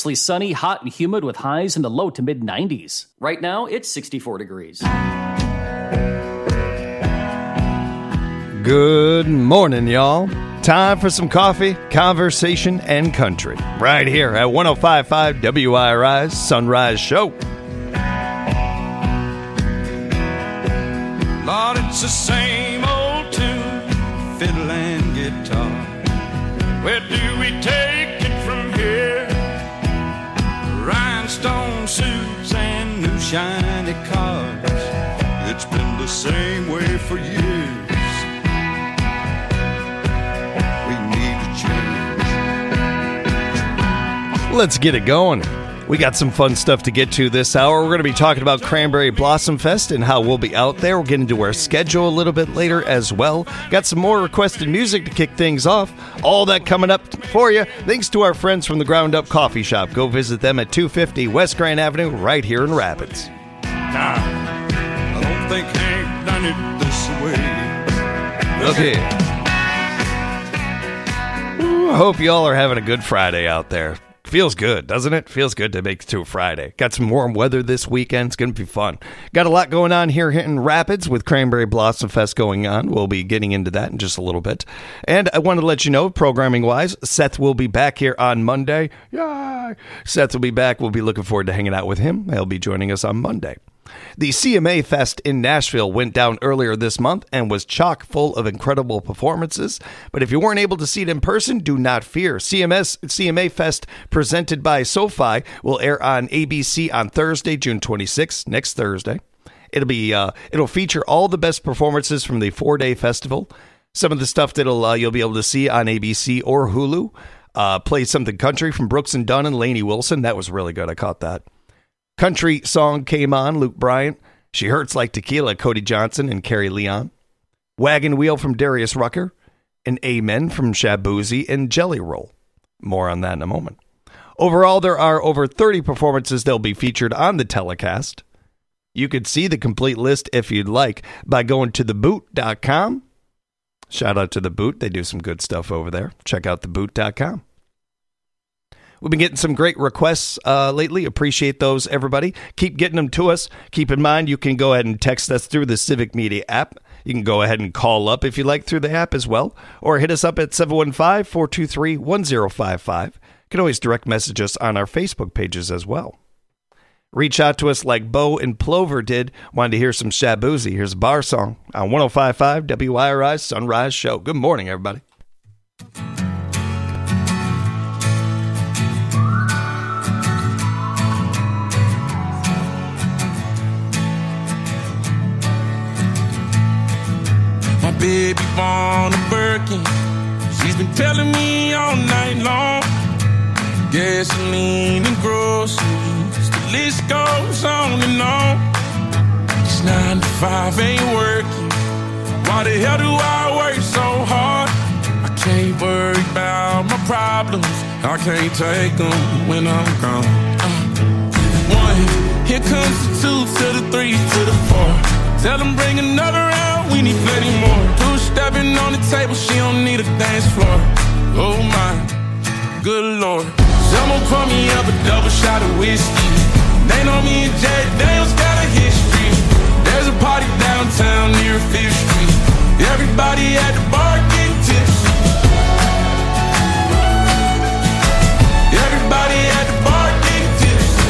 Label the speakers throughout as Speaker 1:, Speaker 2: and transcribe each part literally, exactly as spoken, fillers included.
Speaker 1: Mostly sunny, hot, and humid with highs in the low to mid nineties. Right now, it's sixty-four degrees.
Speaker 2: Good morning, y'all. Time for some coffee, conversation, and country. Right here at one oh five point five W I R I's Sunrise Show.
Speaker 3: Lord, it's the same old tune, fiddle and guitar. Where do we take it from here? Rhinestone suits and new shiny cars. It's been the same way for years.
Speaker 2: Let's get it going. We got some fun stuff to get to this hour. We're going to be talking about Cranberry Blossom Fest and how we'll be out there. We'll get into our schedule a little bit later as well. Got some more requested music to kick things off. All that coming up for you, thanks to our friends from the Ground Up Coffee Shop. Go visit them at two fifty West Grand Avenue right here in Rapids.
Speaker 3: Nah, I don't think Hank done it this way.
Speaker 2: Okay. Ooh, I hope y'all are having a good Friday out there. Feels good, doesn't it? Feels good to make it to a Friday. Got some warm weather this weekend. It's going to be fun. Got a lot going on here in Rapids with Cranberry Blossom Fest going on. We'll be getting into that in just a little bit. And I want to let you know, programming-wise, Seth will be back here on Monday. Yay! Seth will be back. We'll be looking forward to hanging out with him. He'll be joining us on Monday. The C M A Fest in Nashville went down earlier this month and was chock full of incredible performances. But if you weren't able to see it in person, do not fear. C M S C M A Fest presented by SoFi will air on A B C on Thursday, June twenty-sixth, next Thursday. It'll be uh, it'll feature all the best performances from the four-day festival. Some of the stuff that'll uh, you'll be able to see on A B C or Hulu. Uh, play something country from Brooks and Dunn and Lainey Wilson. That was really good. I caught that. Country song came on, Luke Bryant. She Hurts Like Tequila, Cody Johnson and Carrie Leon. Wagon Wheel from Darius Rucker. And Amen from Shaboozey and Jelly Roll. More on that in a moment. Overall, there are over thirty performances that will be featured on the telecast. You could see the complete list if you'd like by going to the boot dot com. Shout out to The Boot. They do some good stuff over there. Check out the boot dot com. We've been getting some great requests uh, lately. Appreciate those, everybody. Keep getting them to us. Keep in mind, you can go ahead and text us through the Civic Media app. You can go ahead and call up if you like through the app as well. Or hit us up at seven one five, four two three, one zero five five. You can always direct message us on our Facebook pages as well. Reach out to us like Bo and Plover did. Wanted to hear some Shaboozey. Here's a bar song on one oh five point five W I R I's Sunrise Show. Good morning, everybody.
Speaker 4: Baby born a Birkin. She's been telling me all night long. Gasoline and groceries, the list goes on and on. This nine to five ain't working. Why the hell do I work so hard? I can't worry about my problems. I can't take them when I'm gone. Uh, one, here comes the two to the three to the four. Tell them bring another round, we need plenty more. Two stepping on the table, she don't need a dance floor. Oh my, good lord. Someone pour me up a double shot of whiskey. They know me and Jack Daniels got a history. There's a party downtown near Fifth Street. Everybody at the bar getting tipsy. Everybody at the bar getting tipsy.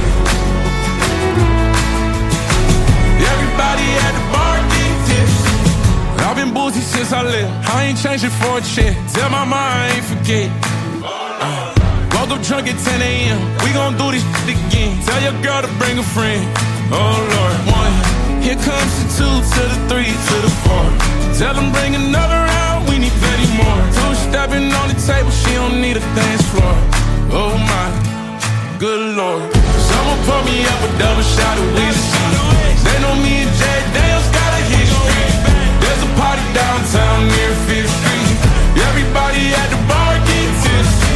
Speaker 4: Everybody at the bar getting tipsy. I've been boozy since I left. I ain't changing for a check. Tell my mom I ain't forget. Uh, woke up drunk at ten a.m. We gon' do this shit again. Tell your girl to bring a friend. Oh Lord. One, here comes the two to the three to the four. Tell them bring another round. We need plenty more. Two stepping on the table. She don't need a dance floor. Oh my, good lord. Someone pour me up a double shot of whiskey. They know me and Jack Daniels got a history. There's a party downtown near Fifth Street. Everybody at the bar get tipsy.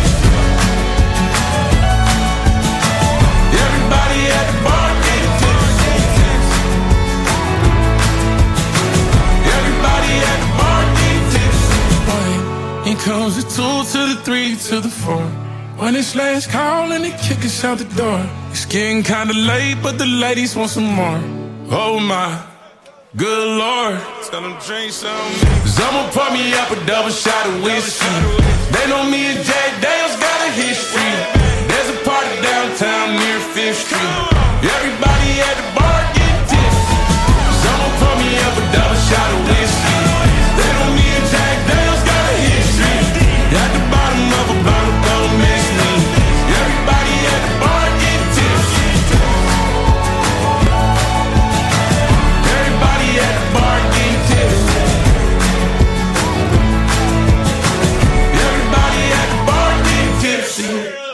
Speaker 4: Everybody at the bar get tipsy. Everybody at the bar get tipsy. One, here comes the two to the three to the four. When it's last call and they kick us out the door. It's getting kinda late, but the ladies want some more. Oh my, good Lord. Tell them drink some. Cause I'ma pour me up a double shot of whiskey. They know me and Jack Daniels got a history. There's a party downtown near Fifth Street. Everybody at the bar getting tipsy. Cause I'ma pour me up a double shot of whiskey. They know me and Jack Daniels got a history. At the bottom of a bottle, don't miss me. Everybody at the bar getting tipsy. Everybody at the bar getting tipsy. Everybody at the bar getting tipsy.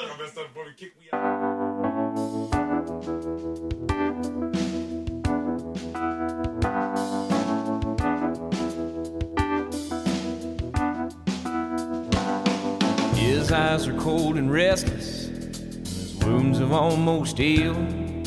Speaker 3: His eyes are cold and restless, his wounds have almost healed.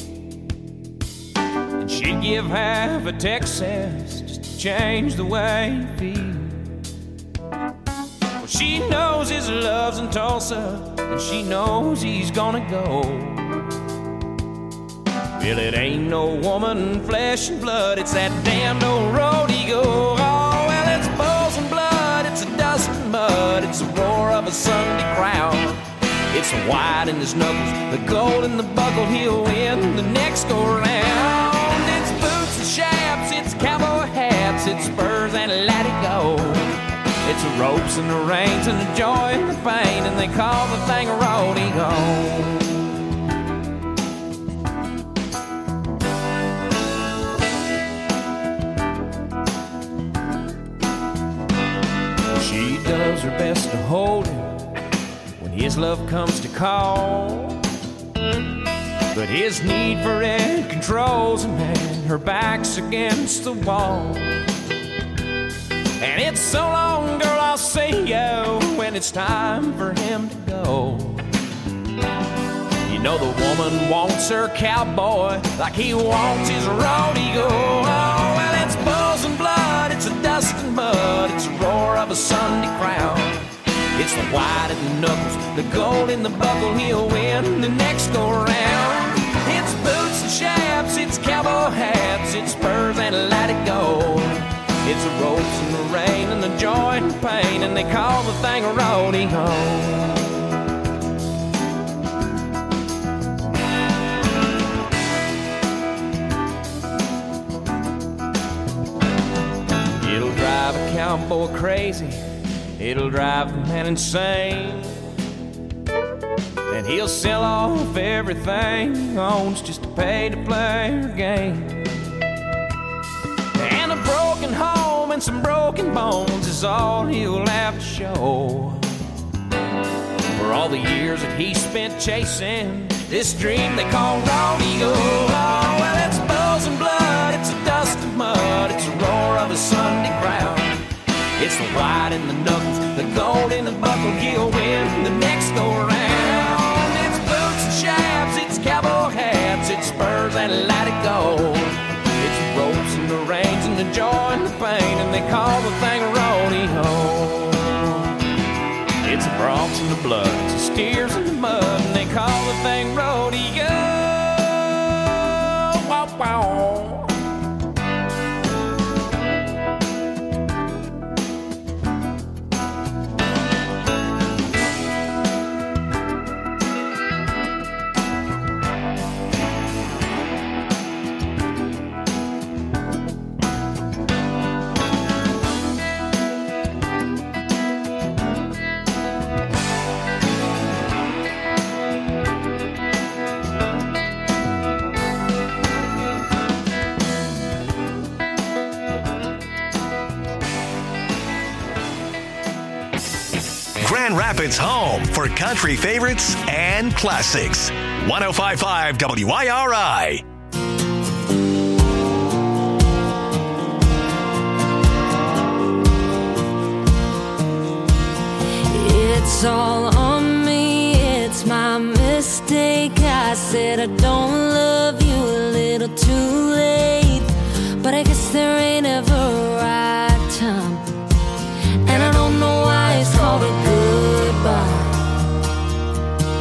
Speaker 3: And she'd give half a Texas just to change the way he feels. Well, she knows his love's in Tulsa, and she knows he's gonna go. Well, it ain't no woman, flesh and blood, it's that damn old road he go. Oh, well, it's bulls and blood, it's a dust and mud, it's the roar of a Sunday crowd. It's the white in his knuckles, the gold in the buckle, he'll win the next go round. It's boots and chaps, it's cowboy hats, it's spurs and let it go. It's the ropes and the reins and the joy and the pain, and they call the thing a rodeo. She does her best to hold him when his love comes to call. But his need for it controls him, and her back's against the wall. And it's so long, girl, I'll see you when it's time for him to go. You know the woman wants her cowboy like he wants his rodeo. Oh, well, it's bulls and blood, it's a dust and mud, it's a roar of a Sunday crowd. It's the white in the knuckles, the gold in the buckle, he'll win the next go round. It's boots and chaps, it's cowboy hats, it's spurs and let it go. It's the ropes and the rain and the joy and the pain, and they call the thing a rodeo. It'll drive a cowboy crazy, it'll drive the man insane, and he'll sell off everything he owns just to pay to play her game. And a broken home and some broken bones is all he'll have to show for all the years that he spent chasing this dream they call rodeo. Oh, well, it's bulls and blood, it's a dust and mud, it's a roar of a Sunday crowd. It's the white in the knuckles, the gold in the buckle, he'll win the next go round. It's boots and chaps, it's cowboy hats, it's spurs and let it go. It's ropes and the reins and the joy and the pain, and they call the thing a rodeo. It's the broncs and the blood, it's the steers and the mud, and they call the thing rodeo. Wow, wow.
Speaker 5: Grand Rapids' home for country favorites and classics. one oh five point five W I R I.
Speaker 6: It's all on me, it's my mistake. I said I don't love you a little too late, but I guess there ain't ever a right time, and I don't know why it's called a goodbye.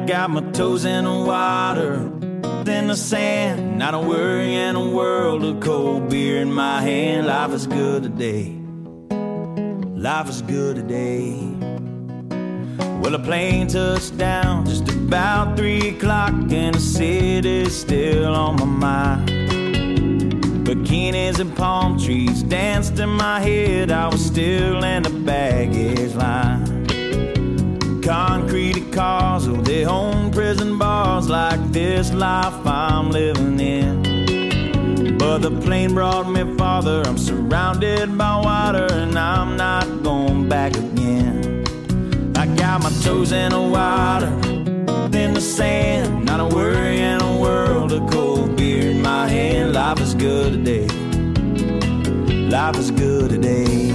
Speaker 7: got my toes in the water, in the sand, not a worry in a world of cold beer in my hand. Life is good today. Life is good today. Well, a plane touched down just about three o'clock, and the city's still on my mind. Bikinis and palm trees danced in my head. I was still in the baggage line. Concrete cars, oh, they own prison bars like this life I'm living in. But the plane brought me farther. I'm surrounded by water, and I'm not going back again. I got my toes in the water, in the sand, not a worry in a world of cold beer in my hand. Life is good today. Life is good today.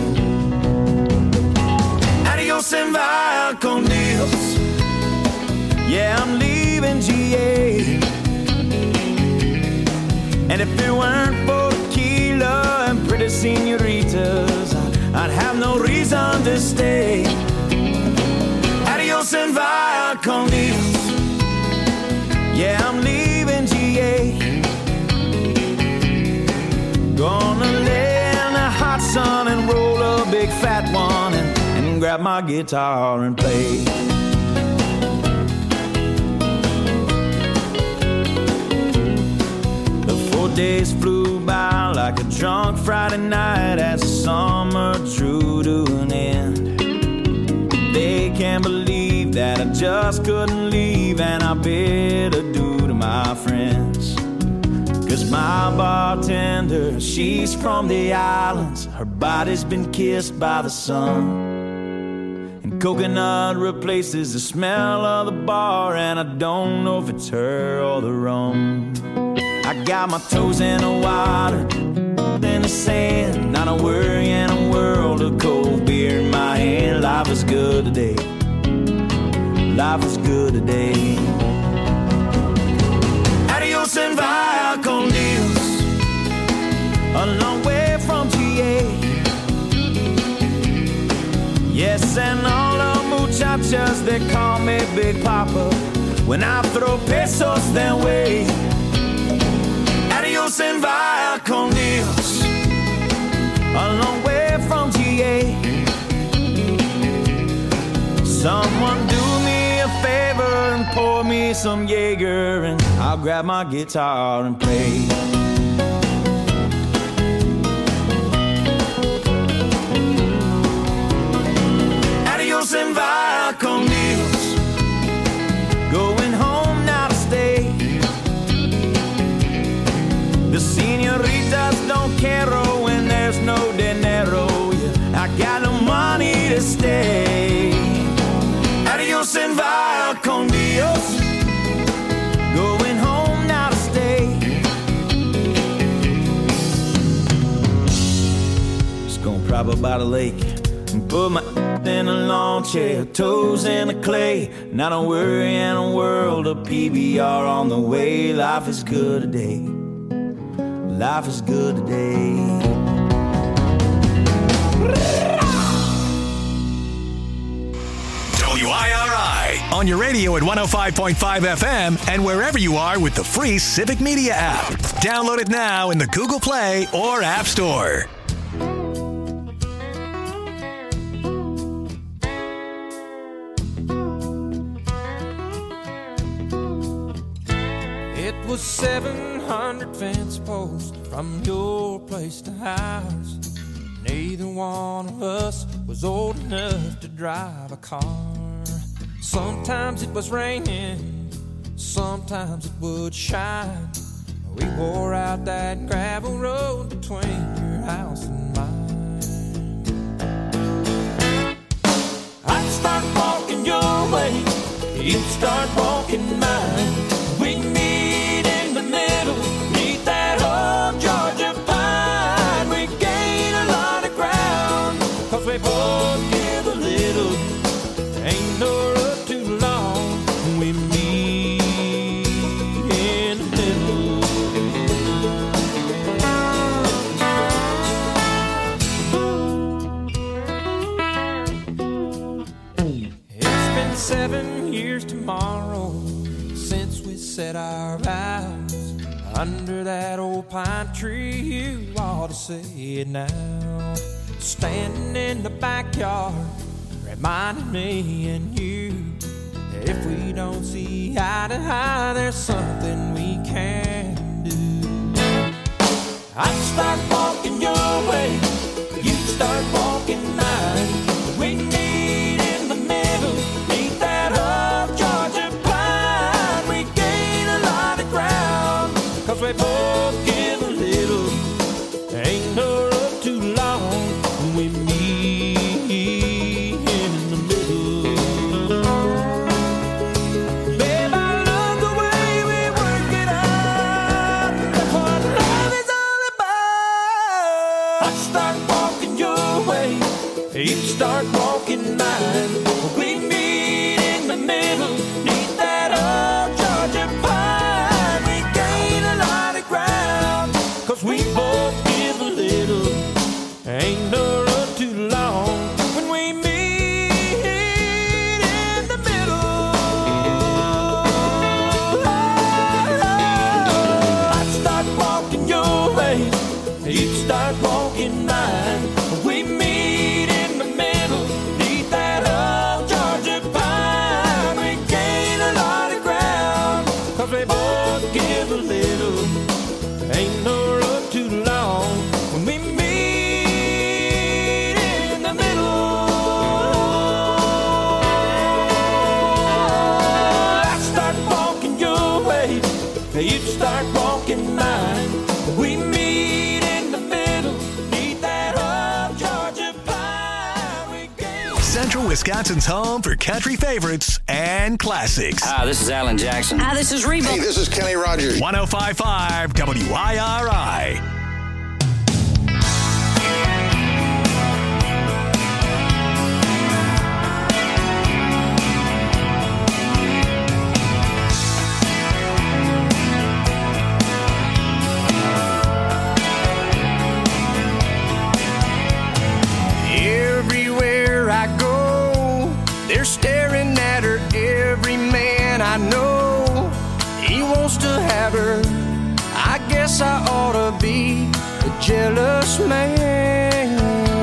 Speaker 7: Adios and via con Dios. Yeah, I'm leaving G A. And if it weren't for tequila and pretty senoritas, I'd have no reason to stay. Adios and via con Dios. Yeah, I'm leaving G A. Gonna lay in the hot sun and roll a big fat one and, and grab my guitar and play. The four days flew by like a drunk Friday night as the summer drew to an end. They can't believe that I just couldn't leave, and I bid adieu to my friends. Cause my bartender, she's from the islands. Her body's been kissed by the sun, and coconut replaces the smell of the bar, and I don't know if it's her or the rum. I got my toes in the water, in the sand, not a worry in a world of cold beer in my hand. Life is good today. Life is good today. Adios and via con Dios. A long way from G A. Yes, and all the muchachas, they call me Big Papa when I throw pesos their way. Adios and via con Dios. A long way from G A. Someone do me a favor and pour me some Jaeger, and I'll grab my guitar and play. Adios and via con Dios. Going home now to stay. The senoritas don't care when there's no dinero. Yeah, I got no money to stay. Adios and via con Dios. Going home now to stay. Just gonna prop up by the lake and put my in a lawn chair, toes in the clay. Not a worry in a world of P B R on the way. Life is good today. Life is good today.
Speaker 5: W I R I on your radio at one oh five point five F M and wherever you are with the free Civic Media app. Download it now in the Google Play or App Store.
Speaker 3: It was seven hundred fence posts from your place to ours. Neither one of us was old enough to drive a car. Sometimes it was raining, sometimes it would shine. We wore out that gravel road between your house and mine. I'd start walking your way, you'd start walking mine. We'd meet in the middle, meet that old Georgia pine. We gain a lot of ground, cause we both give a little. Ain't no road too long, we meet in the middle. It's been seven years tomorrow Under that old pine tree, you ought to see it now. Standing in the backyard, reminding me and you. If we don't see eye to eye, there's something we can do. I start walking your way, you start walking mine. We meet in the middle, meet that old Georgia pine. We gain a lot of ground, cause we both give a little. Ain't no road too long when we meet in the middle. Babe, I love the way we work it out. That's what love is all about. I start walking your way, you start walking mine. We meet in the middle, neath that old Georgia pine. We gain a lot of ground, cause we both give a little. Ain't no road too long when we meet in the middle. I start walking your way, you start walking mine. We meet in the middle, neath that old Georgia pine. We gain a lot of ground, cause we both give a little. Ain't no road too long when we meet in the middle. I start walking your way, you start walking mine. We meet in the middle, neath that old Georgia pine. We gain.
Speaker 5: Central Wisconsin's home for country favorites and classics.
Speaker 8: Hi, this is Alan Jackson.
Speaker 9: Hi, this is Reba.
Speaker 10: Hey, this is Kenny Rogers.
Speaker 5: one oh five point five W I R I.
Speaker 2: Everywhere I go, they're staring at her. Every man I know, he wants to have her. I guess I ought to be a jealous man.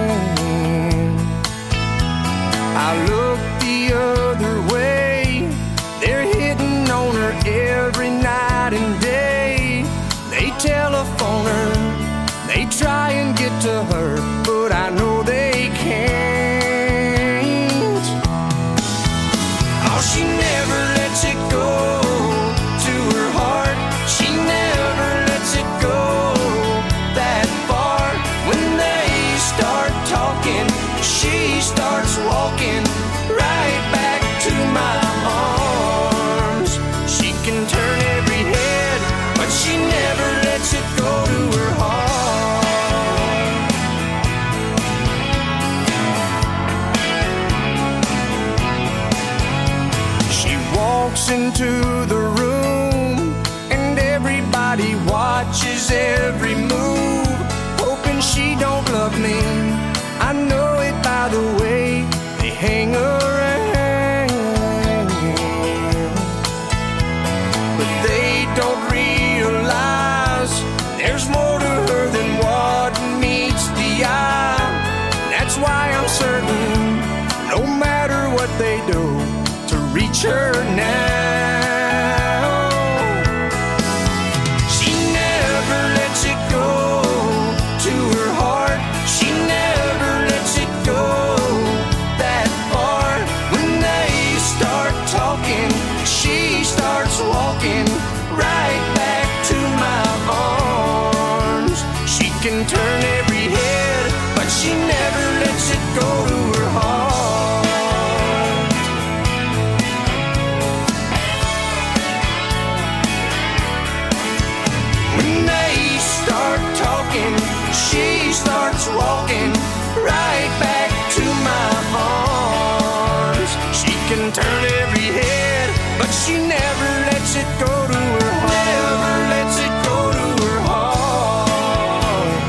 Speaker 2: I look the other way, they're hitting on her every night and day. They telephone her, they try and get to her, but I know they can't. Oh, she never lets it go to her heart. She never lets it go that far. When they start talking, she starts walking right back to my arms. She can turn every head, but she never lets it go to her heart. She walks into the room and everybody watches every move, hoping she don't love me. I know it by the way they hang around, but they don't realize there's more to her than what meets the eye. That's why I'm certain, no matter what they do, to reach her now. She never lets it go to her heart. She never lets it go that far. When they start talking, she starts walking right back to my arms. She can turn every head, but she never lets it go to her heart. When they start talking, she starts walking right back to my arms. She can turn every head, but she never lets it go to her heart. Never lets it go to her heart.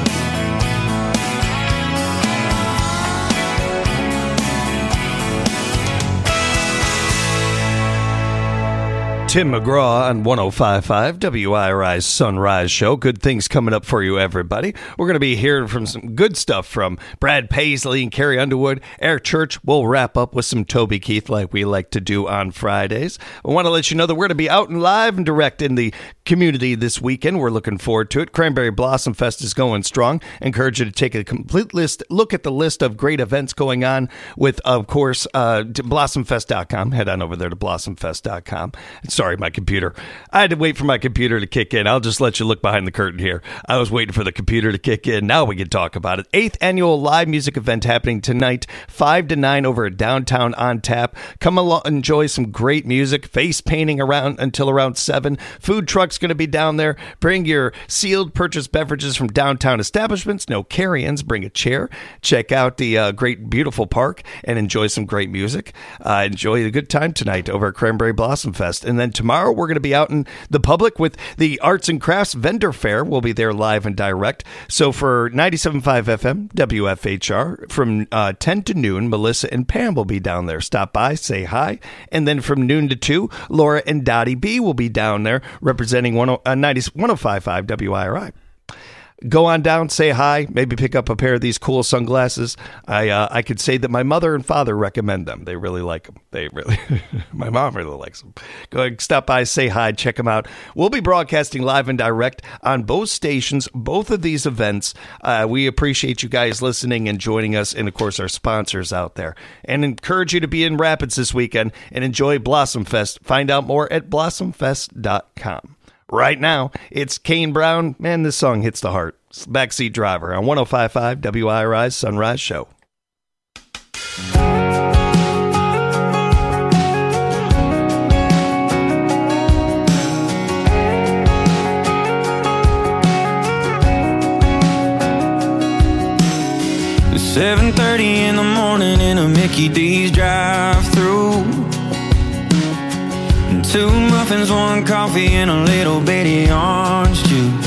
Speaker 2: Tim McGraw on one oh five point five W I R I's Sunrise Show. Good things coming up for you, everybody. We're going to be hearing from some good stuff from Brad Paisley and Carrie Underwood. Eric Church will wrap up with some Toby Keith like we like to do on Fridays. I want to let you know that we're going to be out and live and direct in the community this weekend. We're looking forward to it. Cranberry Blossom Fest is going strong. I encourage you to take a complete list, look at the list of great events going on with, of course, uh, blossom fest dot com. Head on over there to blossom fest dot com. Sorry, my computer. I had to wait for my computer to kick in. I'll just let you look behind the curtain here. I was waiting for the computer to kick in. Now we can talk about it. Eighth annual live music event happening tonight, five to nine over at Downtown on Tap. Come along, enjoy some great music. Face painting around until around seven. Food truck's going to be down there. Bring your sealed purchase beverages from downtown establishments. No carry-ins. Bring a chair. Check out the uh, great, beautiful park and enjoy some great music. Uh, enjoy a good time tonight over at Cranberry Blossom Fest. And then tomorrow we're going to be out in the public with the Arts and Crafts Vendor Fair. We'll be there live and direct. So for ninety-seven point five F M, W F H R, from uh, ten to noon, Melissa and Pam will be down there. Stop by, say hi. And then from noon to two, Laura and Dottie B will be down there representing one oh five point five W I R I. Go on down, say hi, maybe pick up a pair of these cool sunglasses. I uh, I could say that my mother and father recommend them. They really like them. They really, my mom really likes them. Go ahead, stop by, say hi, check them out. We'll be broadcasting live and direct on both stations, both of these events. Uh, we appreciate you guys listening and joining us, and of course our sponsors out there. And encourage you to be in Rapids this weekend and enjoy Blossom Fest. Find out more at blossom fest dot com. Right now, it's Kane Brown. Man, this song hits the heart. Backseat Driver on one oh five point five W I R I's Sunrise Show.
Speaker 7: seven thirty in the morning in a Mickey D's drive-thru. Two muffins, one coffee, and a little bitty orange juice.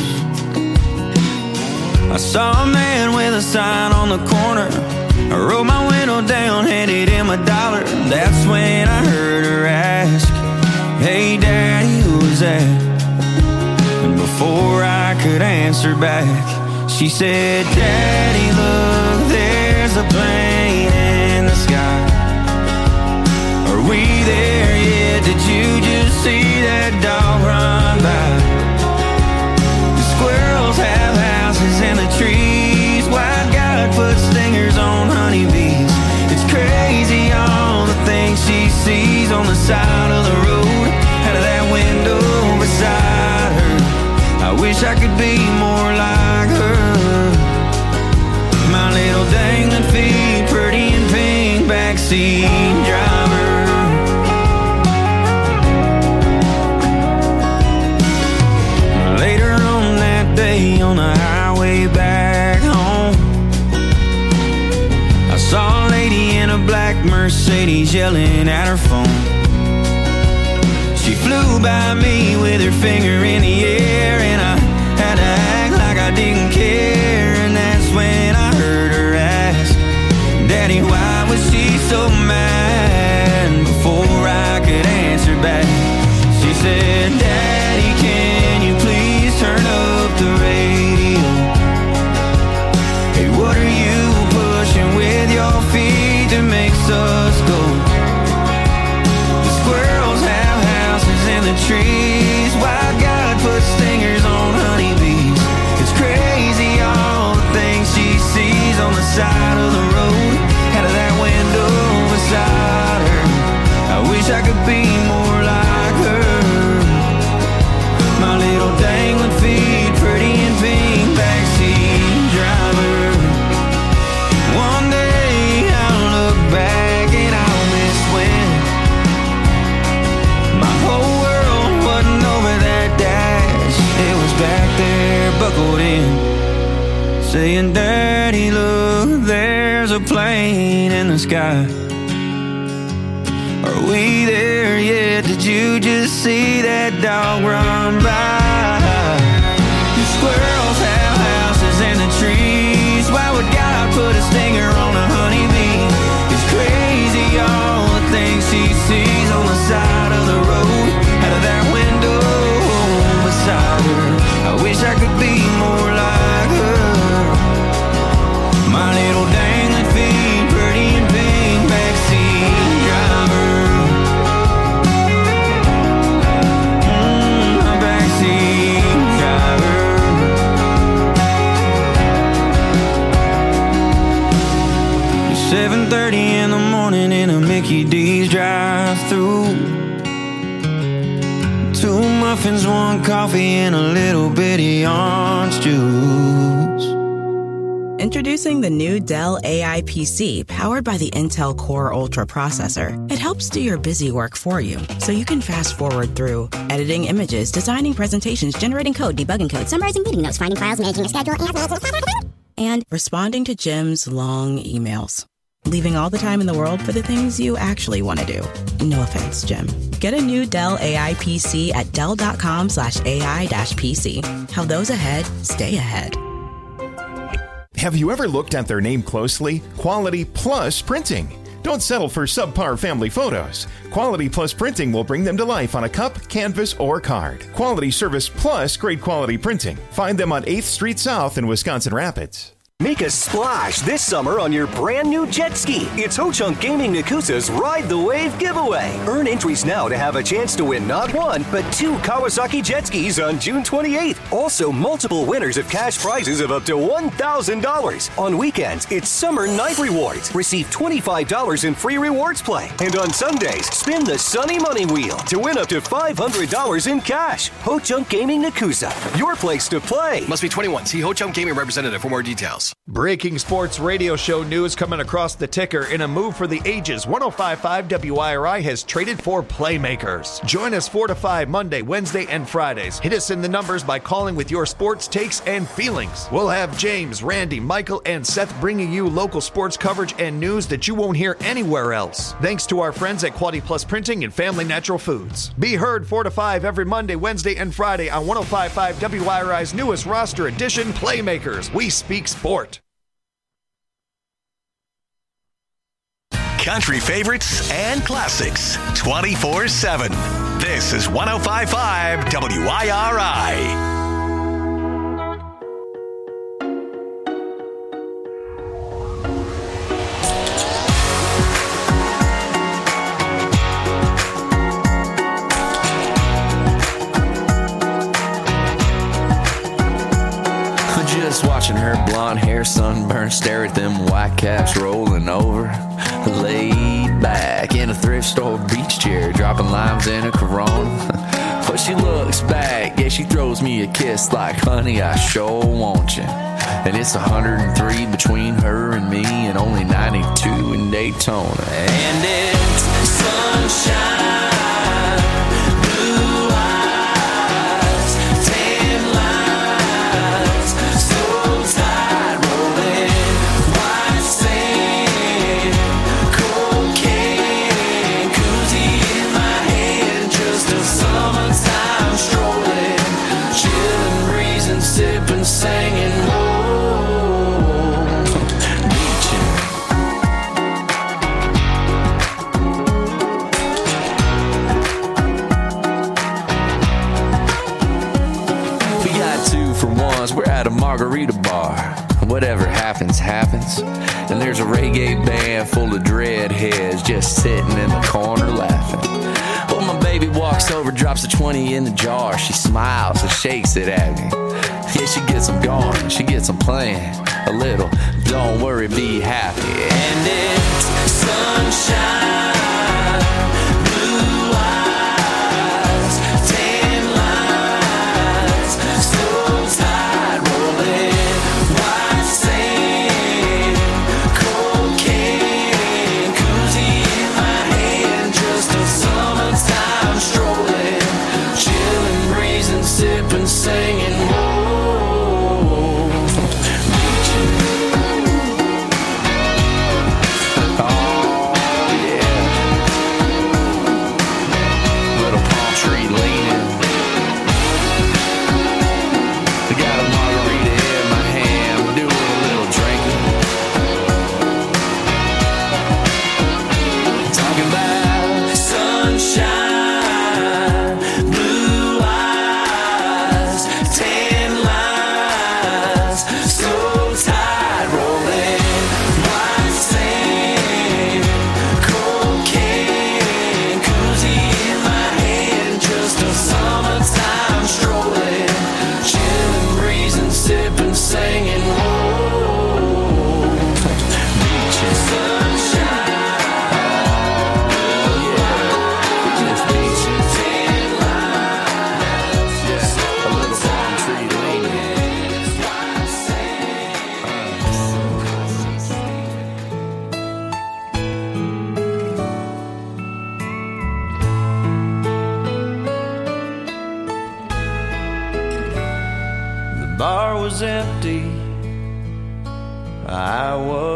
Speaker 7: I saw a man with a sign on the corner. I rolled my window down, handed him a dollar. That's when I heard her ask, "Hey Daddy, who's that?" And before I could answer back, she said, "Daddy, look, there's a plane in the sky. Are we there yet? Did you just see that dog run by? The squirrels have houses in the trees. White God put stingers on honeybees. It's crazy all the things she sees on the side of the road, out of that window beside her. I wish I could be more like her. My little dangling feet, pretty and pink, backseat driver." Later on that day on the highway back home, I saw a lady in a black Mercedes yelling at her phone. She flew by me with her finger in the air, and I had to act like I didn't care. And that's when I heard her ask, "Daddy, why was she so mad?" Before I could answer back, she said, "Daddy, can you please turn up the radio? Hey, what are you pushing with your feet that makes us go? The squirrels have houses in the trees. Why God put stingers on honeybees? It's crazy all the things she sees on the side of the road, out of that window beside her. I wish I could be more like her. My little dangling feet, pretty and pink, backseat driver. One day I'll look back and I'll miss when my whole world wasn't over that dash. It was back there, buckled in, saying, "Daddy, look, there's a plane in the sky. Are we there yet? Did you just see that dog run by? The squirrels have houses in the trees. Why would God put a stinger on a honeybee? It's crazy all the things she sees on the side of the road, out of that seven thirty in the morning in a Mickey D's drive-thru. Two muffins, one coffee, and a little bitty orange juice.
Speaker 8: Introducing the new Dell A I P C, powered by the Intel Core Ultra processor. It helps do your busy work for you, so you can fast forward through editing images, designing presentations, generating code, debugging code, summarizing meeting notes, finding files, managing a schedule, and responding to Jim's long emails. Leaving all the time in the world for the things you actually want to do. No offense, Jim. Get a new Dell A I P C at dell.com slash AI dash PC. How those ahead stay ahead.
Speaker 9: Have you ever looked at their name closely? Quality Plus Printing. Don't settle for subpar family photos. Quality Plus Printing will bring them to life on a cup, canvas, or card. Quality service plus great quality printing. Find them on eighth Street South in Wisconsin Rapids.
Speaker 10: Make a splash this summer on your brand new jet ski. It's Ho-Chunk Gaming Nakusa's Ride the Wave giveaway. Earn entries now to have a chance to win not one, but two Kawasaki jet skis on June twenty-eighth. Also, multiple winners of cash prizes of up to one thousand dollars. On weekends, it's Summer Night Rewards. Receive twenty-five dollars in free rewards play. And on Sundays, spin the Sunny Money Wheel to win up to five hundred dollars in cash. Ho-Chunk Gaming Nakusa, your place to play.
Speaker 11: Must be twenty-one. See Ho-Chunk Gaming representative for more details.
Speaker 2: Breaking sports radio show news coming across the ticker. In a move for the ages, one oh five point five W I R I has traded for playmakers. Join us four to five Monday, Wednesday, and Fridays. Hit us in the numbers by calling with your sports takes and feelings. We'll have James, Randy, Michael, and Seth bringing you local sports coverage and news that you won't hear anywhere else. Thanks to our friends at Quality Plus Printing and Family Natural Foods. Be heard four to five every Monday, Wednesday, and Friday on one oh five point five W I R I's newest roster edition, Playmakers. We speak sport.
Speaker 5: Country favorites and classics twenty-four seven. This is one oh five point five W I R I.
Speaker 3: Just watching her blonde hair sunburn, stare at them white caps rolling over. Laid back in a thrift store beach chair, dropping limes in a Corona. But she looks back, yeah, she throws me a kiss like, honey, I sure want you. And it's one hundred three between her and me, and only ninety-two in Daytona. And it's sunshine. Singing home, beaching. We got two for ones, we're at a margarita bar. Whatever happens, happens. And there's a reggae band full of dreadheads just sitting in the corner laughing. Well, my baby walks over, drops a twenty in the jar. She smiles and shakes it at me. Yeah, she gets them going, she gets them playing a little. Don't worry, be happy. And it's sunshine, blue eyes, tan lines, slow tide rolling, white sand, cocaine, koozie in my hand, just a summertime strolling, chilling, breezing, sipping, singing. Oh, yeah.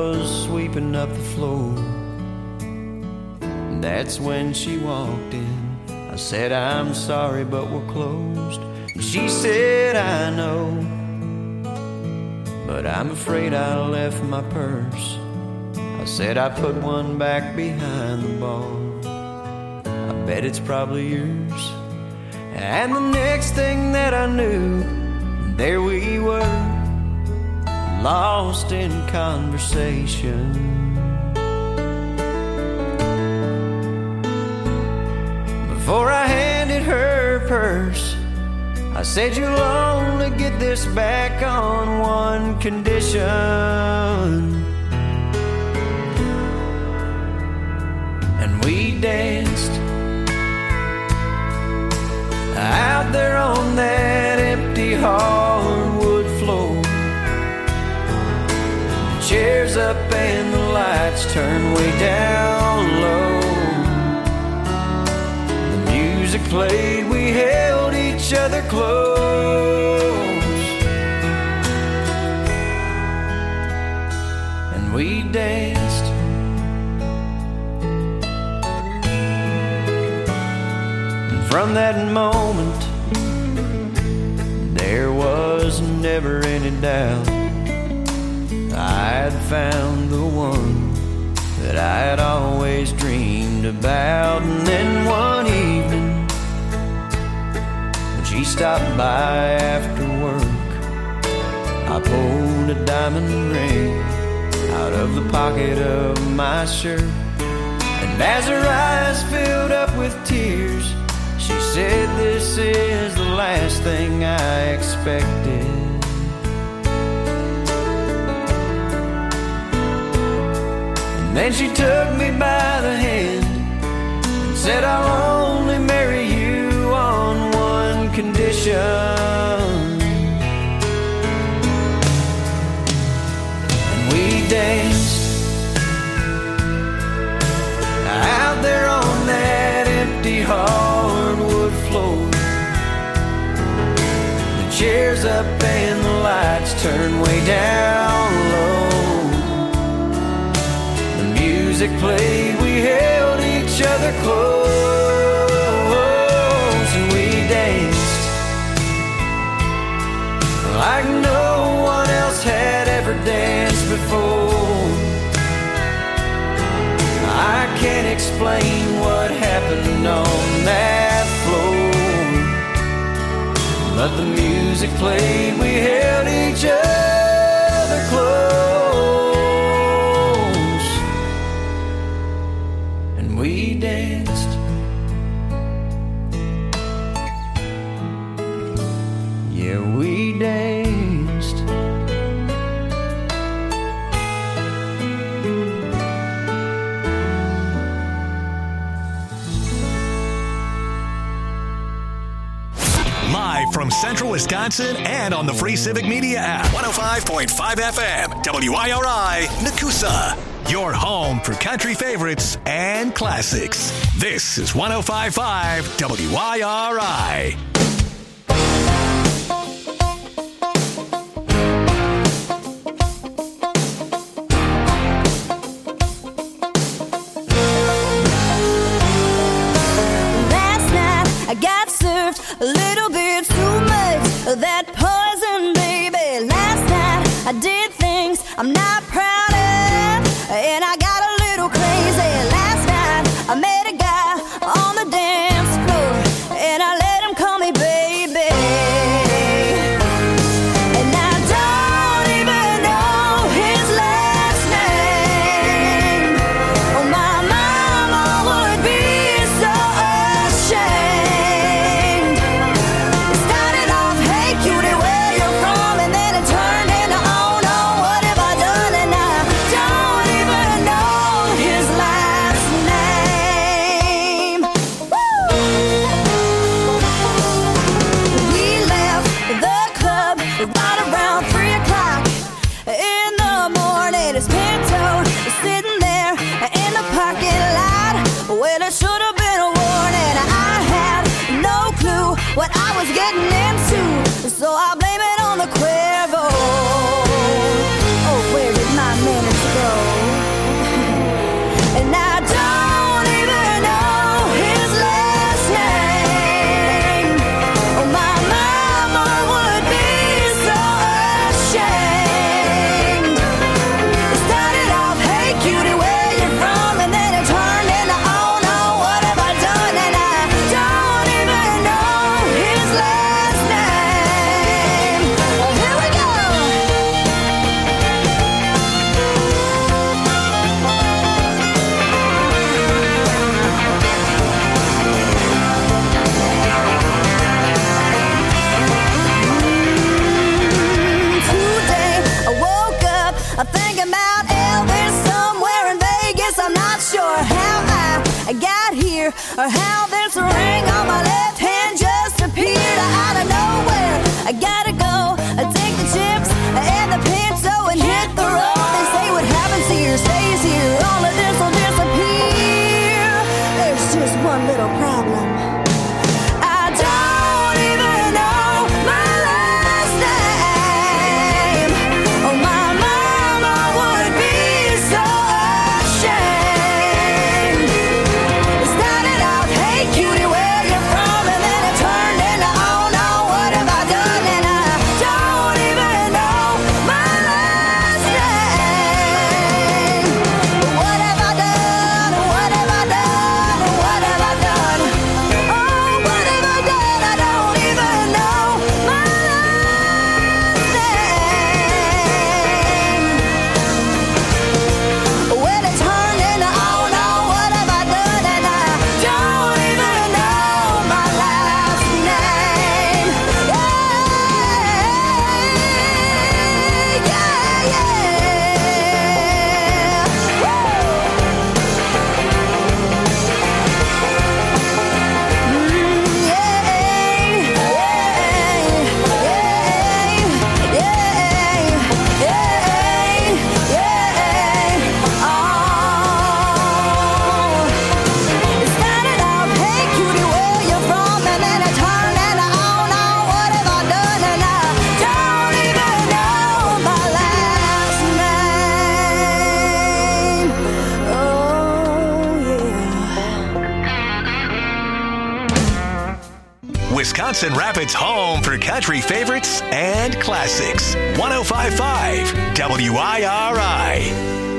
Speaker 7: was sweeping up the floor. That's when she walked in. I said, I'm sorry, but we're closed. And she said, I know, but I'm afraid I left my purse. I said, I put one back behind the bar. I bet it's probably yours. And the next thing that I knew, there we were, lost in conversation. Before I handed her purse, I said, you'll only get this back on one condition. And we danced out there on that empty hardwood floor. The chairs up and the lights turned way down low. Music played, we held each other close, and we danced. And from that moment, there was never any doubt I'd found the one that I'd always dreamed about. And then one evening, she stopped by after work. I pulled a diamond ring out of the pocket of my shirt, and as her eyes filled up with tears, she said, this is the last thing I expected. And then she took me by the hand and said, I'll only marry you on one condition. And we danced out there on that empty hardwood floor. The chairs up and the lights turned way down low. The music played, we held each other close. Like no one else had ever danced before. I can't explain what happened on that floor, but the music played, we held each other close, and we danced. Yeah, we danced.
Speaker 5: Live from Central Wisconsin and on the free Civic Media app. one oh five point five F M, W I R I, Nakusa. Your home for country favorites and classics. This is one oh five point five W I R I.
Speaker 6: That poison, baby. Last night I did things I'm not proud of, and I got a little crazy. Last night I met a guy on the dance floor, and I let him call me baby. And I don't even know his last name. Oh, my mama would be so ashamed. It started off, hey cutie, where you from? And then it turned into, oh no, what have I done? And I don't even know his last name. Woo! We left the club right around three o'clock in the morning. His Pinto is sitting there in the parking lot. Well, it should have been a warning. I had no clue what I was getting into, so I blame it on the Cuervo. Oh, where did my manners go? or how this ring on my left hand just appeared out of nowhere. I gotta go, I take the chips and the pencil and hit the road. They say what happens here stays here, all of this will disappear. There's just one little problem. I don't even know my last name. Oh, my mama would be so ashamed. It started out, hey cutie, where you from? And then it turned into, oh no, what have I done? And I don't even know my last name. What have I done? What have I done? What have I done? Oh, what have I done? I don't even know my last name. Well, it turned into, oh no, what have I done? And I don't even know my last name. Yeah, yeah, yeah.
Speaker 5: Wisconsin Rapids' home for country favorites and classics. one oh five point five W I R I.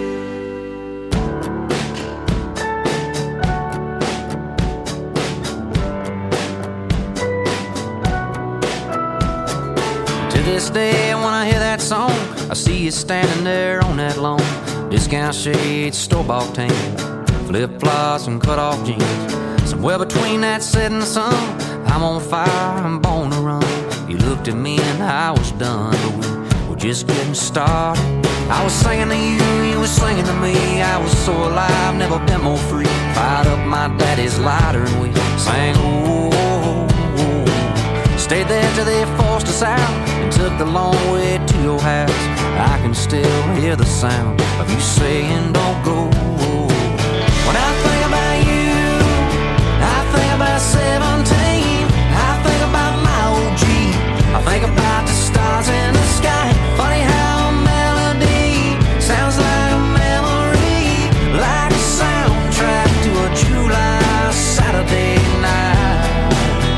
Speaker 3: To this day, when I hear that song, I see you standing there on that lawn. Discount shades, store-bought tan, flip-flops and cut-off jeans. Somewhere between that setting sun, I'm on fire, I'm born to run. You looked at me and I was done, but we were just getting started. I was singing to you, you were singing to me. I was so alive, never been more free. Fired up my daddy's lighter and we sang, oh, oh, oh. Stayed there till they forced us out and took the long way to your house. I can still hear the sound of you saying, don't go. When I think about you, I think about seventeen. I think about my O G. I think about the stars in the sky. Funny how a melody sounds like a memory, like a soundtrack to a July Saturday night.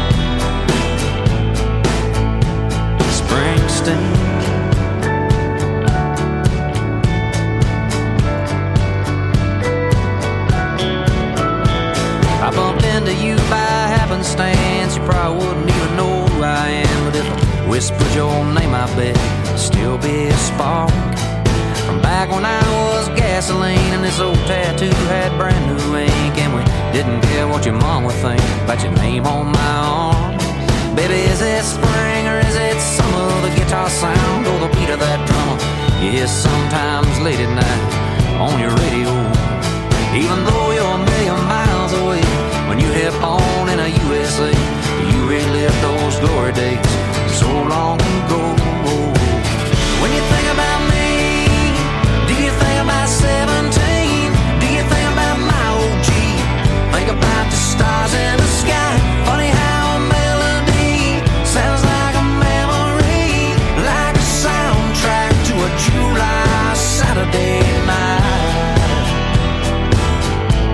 Speaker 3: Springsteen. I bumped into you by happenstance. You probably wouldn't even know who I am, but if I whispered your name, I bet it'd still be a spark from back when I was gasoline and this old tattoo had brand new ink, and we didn't care what your mom would think about your name on my arm. Baby, is it spring or is it summer? The guitar sound or the beat of that drummer you hear sometimes late at night on your radio. Even though you're a million miles away, when you hit on in a U S A, you relive those glory days so long ago. When you think about me, do you think about seventeen? Do you think about my O G? Think about the stars in the sky. Funny how a melody sounds like a memory, like a soundtrack to a July Saturday night.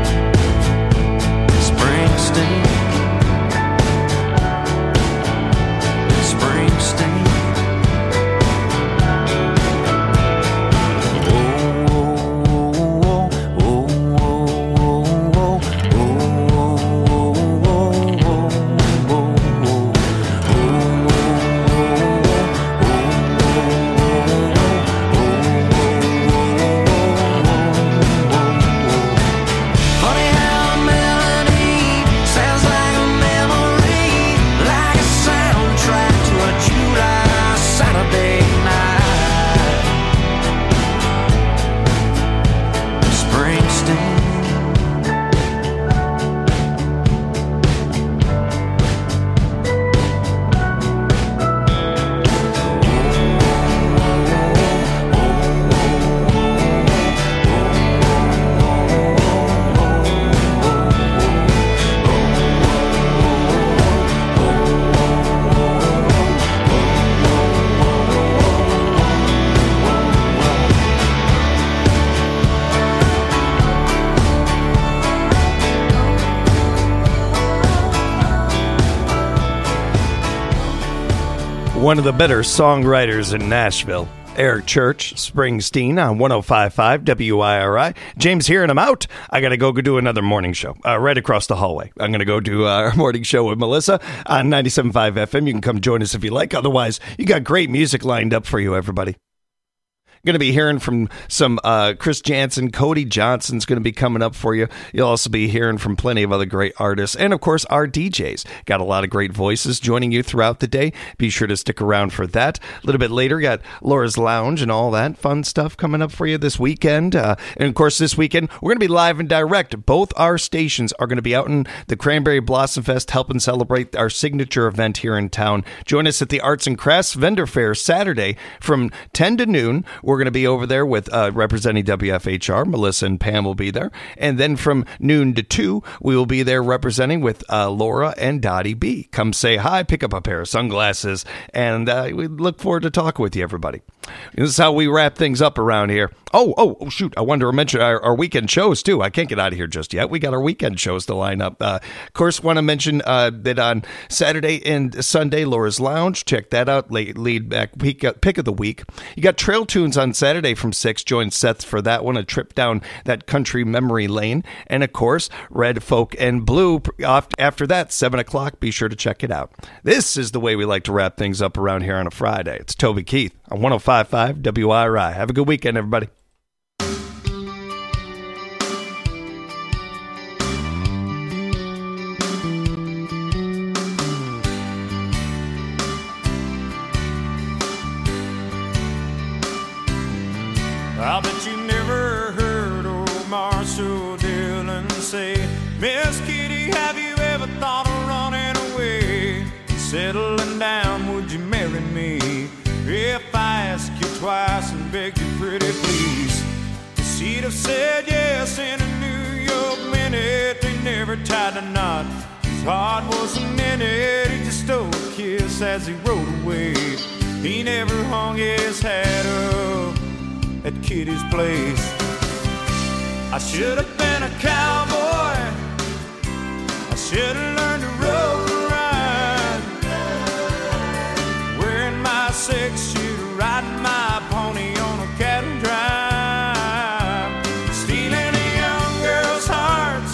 Speaker 2: One of the better songwriters in Nashville, Eric Church, Springsteen on one oh five point five W I R I. James here, and I'm out. I got to go do another morning show uh, right across the hallway. I'm going to go do our morning show with Melissa on ninety-seven point five F M. You can come join us if you like. Otherwise, you got great music lined up for you, everybody. Going to be hearing from some uh, Chris Jansen. Cody Johnson's going to be coming up for you. You'll also be hearing from plenty of other great artists. And, of course, our D Js. Got a lot of great voices joining you throughout the day. Be sure to stick around for that. A little bit later, got Laura's Lounge and all that fun stuff coming up for you this weekend. Uh, and, of course, this weekend, we're going to be live and direct. Both our stations are going to be out in the Cranberry Blossom Fest helping celebrate our signature event here in town. Join us at the Arts and Crafts Vendor Fair Saturday from ten to noon. We're We're going to be over there with uh, representing W F H R. Melissa and Pam will be there. And then from noon to two, we will be there representing with uh, Laura and Dottie B. Come say hi, pick up a pair of sunglasses, and uh, we look forward to talking with you, everybody. This is how we wrap things up around here. Oh, oh, oh shoot. I wanted to mention our, our weekend shows, too. I can't get out of here just yet. We got our weekend shows to line up. Uh, of course, want to mention uh, that on Saturday and Sunday, Laura's Lounge. Check that out. Lead, lead back pick, pick of the week. You got Trail Tunes on Saturday from six. Join Seth for that one, a trip down that country memory lane. And, of course, Red, Folk, and Blue. After that, seven o'clock. Be sure to check it out. This is the way we like to wrap things up around here on a Friday. It's Toby Keith on one oh five point five W I R I. Have a good weekend, everybody.
Speaker 7: I bet you never heard old Marshall Dillon say, Miss Kitty, have you ever thought of running away? Settling down, would you marry me? If I ask you twice and beg you pretty please. She'd have said yes in a New York minute. They never tied a knot. His heart wasn't in it. He just stole a kiss as he rode away. He never hung his hat up at Kitty's place. I should have been a cowboy. I should have learned to rope and ride, wearing my six-shooter, riding my pony on a cattle drive, stealing a young girl's hearts,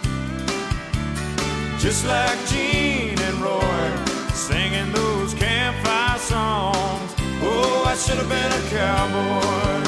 Speaker 7: just like Gene and Roy, singing those campfire songs. Oh, I should have been a cowboy.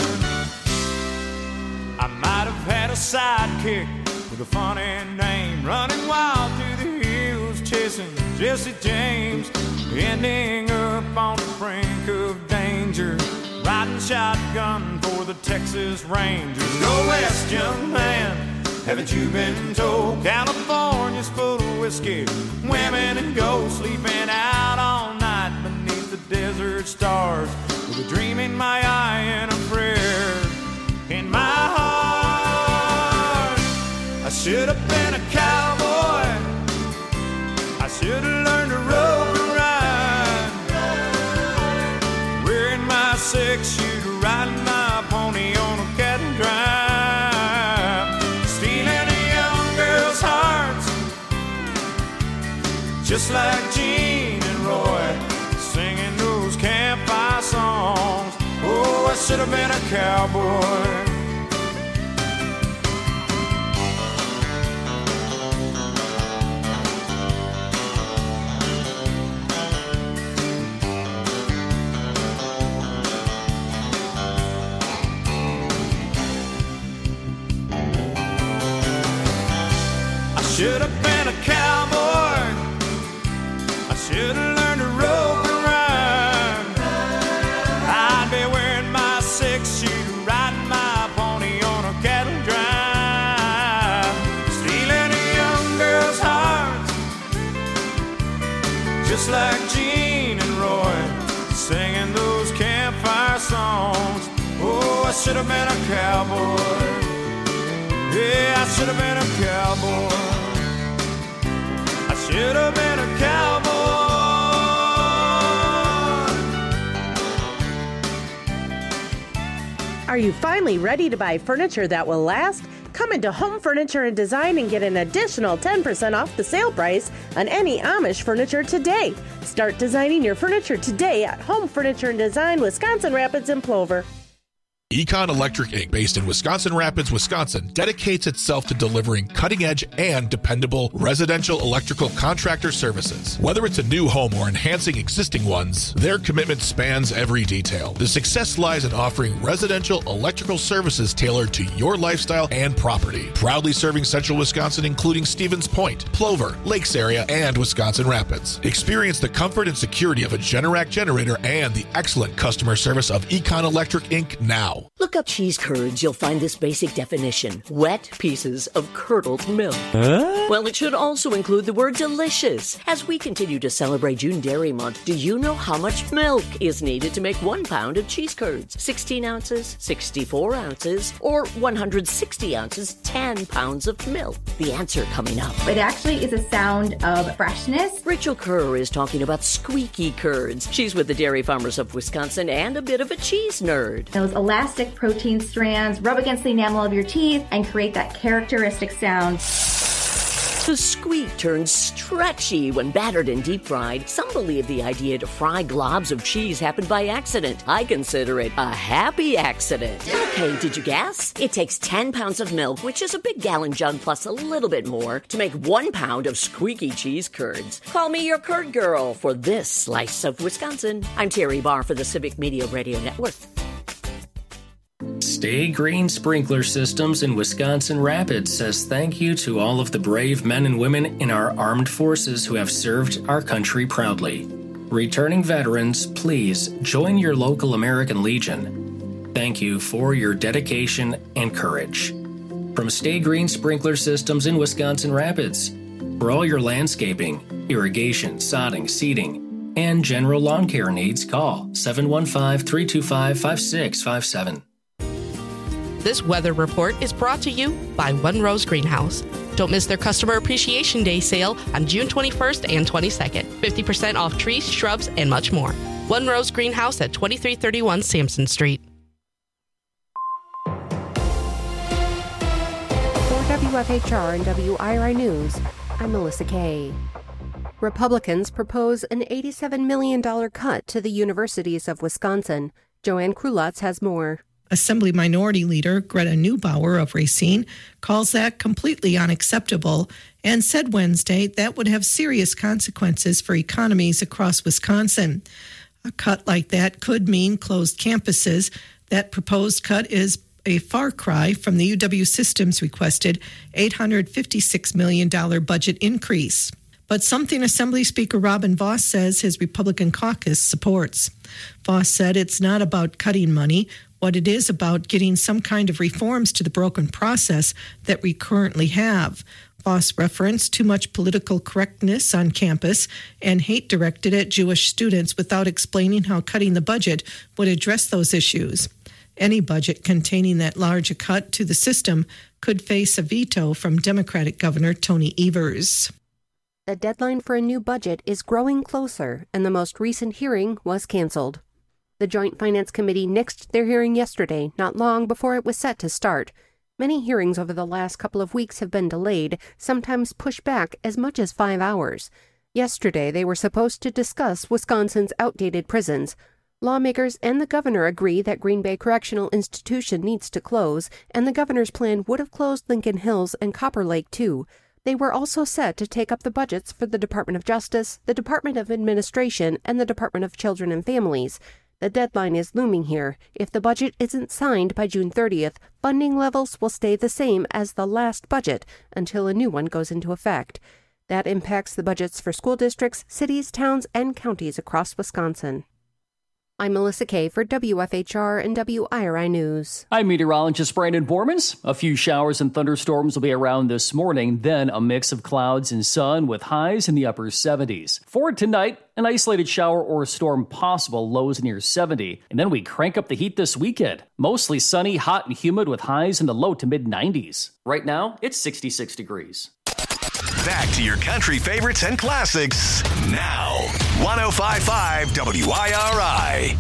Speaker 7: I might have had a sidekick with a funny name, running wild through the hills, chasing Jesse James, ending up on the brink of danger, riding shotgun for the Texas Rangers. Go west, young man, haven't you been told? California's full of whiskey, women and gold, sleeping out all night beneath the desert stars, with a dream in my eye and a prayer in my heart. I should have been a cowboy. I should have learned to rope and ride, wearing my six-shooter, riding my pony on a cattle drive, stealing a young girl's hearts, just like Gene and Roy, singing those campfire songs. Oh, I should have been a cowboy. I should have been a cowboy. I should have learned to rope and ride. I'd be wearing my six-shooter, riding my pony on a cattle drive, stealing a young girl's heart, just like Gene and Roy, singing those campfire songs. Oh, I should have been a cowboy. Yeah, I should have been a cowboy. I should have been a cowboy.
Speaker 12: Are you finally ready to buy furniture that will last? Come into Home Furniture and Design and get an additional ten percent off the sale price on any Amish furniture today. Start designing your furniture today at Home Furniture and Design, Wisconsin Rapids and Plover.
Speaker 13: Econ Electric Incorporated, based in Wisconsin Rapids, Wisconsin, dedicates itself to delivering cutting-edge and dependable residential electrical contractor services. Whether it's a new home or enhancing existing ones, their commitment spans every detail. The success lies in offering residential electrical services tailored to your lifestyle and property. Proudly serving central Wisconsin, including Stevens Point, Plover, Lakes area, and Wisconsin Rapids. Experience the comfort and security of a Generac generator and the excellent customer service of Econ Electric Incorporated now.
Speaker 14: Look up cheese curds, you'll find this basic definition. Wet pieces of curdled milk.
Speaker 15: Huh?
Speaker 14: Well, it should also include the word delicious. As we continue to celebrate June Dairy Month, do you know how much milk is needed to make one pound of cheese curds? sixteen ounces, sixty-four ounces, or one hundred sixty ounces, ten pounds of milk? The answer coming up.
Speaker 16: It actually is a sound of freshness.
Speaker 14: Rachel Kerr is talking about squeaky curds. She's with the Dairy Farmers of Wisconsin and a bit of a cheese nerd.
Speaker 16: Those elastic protein strands rub against the enamel of your teeth and create that characteristic sound.
Speaker 14: The squeak turns stretchy when battered and deep fried. Some believe the idea to fry globs of cheese happened by accident. I consider it a happy accident. Okay, did you guess? It takes ten pounds of milk, which is a big gallon jug plus a little bit more, to make one pound of squeaky cheese curds. Call me your curd girl for this slice of Wisconsin. I'm Terry Barr for the Civic Media Radio Network.
Speaker 17: Stay Green Sprinkler Systems in Wisconsin Rapids says thank you to all of the brave men and women in our armed forces who have served our country proudly. Returning veterans, please join your local American Legion. Thank you for your dedication and courage. From Stay Green Sprinkler Systems in Wisconsin Rapids, for all your landscaping, irrigation, sodding, seeding, and general lawn care needs, call seven one five, three two five, five six five seven.
Speaker 18: This weather report is brought to you by One Rose Greenhouse. Don't miss their Customer Appreciation Day sale on June twenty-first and twenty-second. fifty percent off trees, shrubs, and much more. One Rose Greenhouse at twenty-three thirty-one Sampson Street.
Speaker 19: For W F H R and W I R I News, I'm Melissa Kay. Republicans propose an eighty-seven million dollars cut to the universities of Wisconsin. Joanne Krulotz has more.
Speaker 20: Assembly Minority Leader Greta Neubauer of Racine calls that completely unacceptable and said Wednesday that would have serious consequences for economies across Wisconsin. A cut like that could mean closed campuses. That proposed cut is a far cry from the U W system's requested eight hundred fifty-six million dollars budget increase. But something Assembly Speaker Robin Vos says his Republican caucus supports. Vos said it's not about cutting money. What it is about getting some kind of reforms to the broken process that we currently have. Vos referenced too much political correctness on campus and hate directed at Jewish students without explaining how cutting the budget would address those issues. Any budget containing that large a cut to the system could face a veto from Democratic Governor Tony Evers.
Speaker 19: The deadline for a new budget is growing closer, and the most recent hearing was canceled. The Joint Finance Committee nixed their hearing yesterday, not long before it was set to start. Many hearings over the last couple of weeks have been delayed, sometimes pushed back as much as five hours. Yesterday, they were supposed to discuss Wisconsin's outdated prisons. Lawmakers and the governor agree that Green Bay Correctional Institution needs to close, and the governor's plan would have closed Lincoln Hills and Copper Lake, too. They were also set to take up the budgets for the Department of Justice, the Department of Administration, and the Department of Children and Families. The deadline is looming here. If the budget isn't signed by June thirtieth, funding levels will stay the same as the last budget until a new one goes into effect. That impacts the budgets for school districts, cities, towns, and counties across Wisconsin. I'm Melissa Kay for W F H R and W I R I News.
Speaker 1: I'm meteorologist Brandon Bormans. A few showers and thunderstorms will be around this morning, then a mix of clouds and sun with highs in the upper seventies. For tonight, an isolated shower or storm possible, lows near seventy. And then we crank up the heat this weekend. Mostly sunny, hot, and humid with highs in the low to mid nineties. Right now, it's sixty-six degrees.
Speaker 5: Back to your country favorites and classics now. one oh five point five W I R I.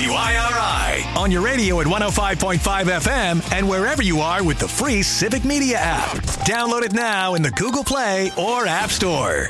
Speaker 5: W I R I. On your radio at one oh five point five F M and wherever you are with the free Civic Media app. Download it now in the Google Play or App Store.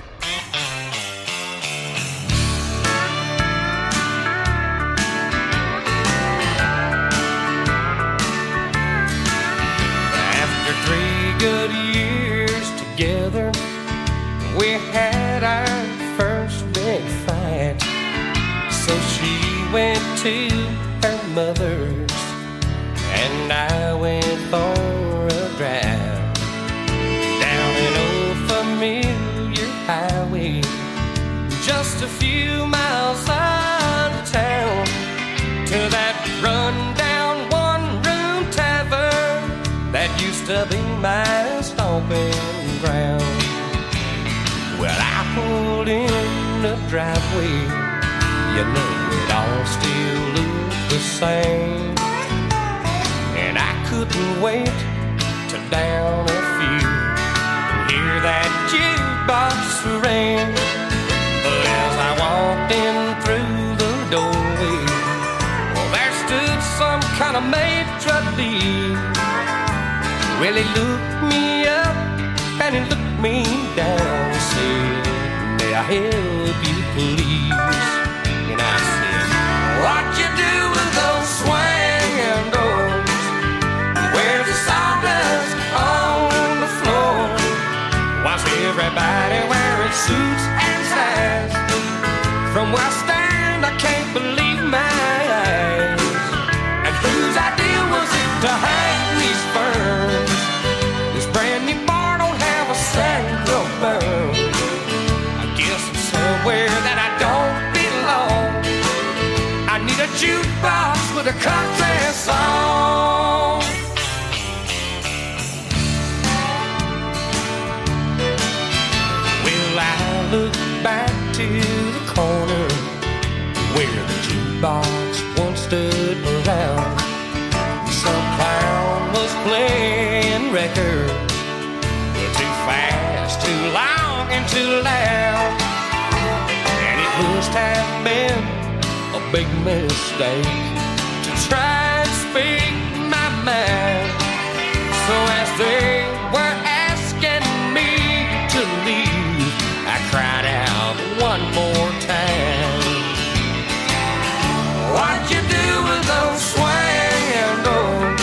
Speaker 3: After three good years together, we had our first big fight. So she went to her mother's and I went for a drive down an old familiar highway, just a few miles out of town, to that rundown one-room tavern that used to be my stomping ground. Well, I pulled in the driveway, you know it all still looked the same, and I couldn't wait to down a few and hear that jukebox ring. But as I walked in through the doorway, well, there stood some kind of maitre d'. Well, he looked me up and he looked me down and said, "May I help you, please?" And I said, "What you do with those swinging doors? Where's the sawdust on the floor? Why's everybody wearing suits and ties? From where I stand, I can't believe my eyes. And whose idea was it to hang these ferns? This brand new bar don't have a central burn. I guess I'm somewhere that I don't belong. I need a jukebox with a country song." Well, I look back to the corner where the jukebox once stood around. Some clown was playing records, too fast, too long, and too loud. And it must have been a big mistake to try and speak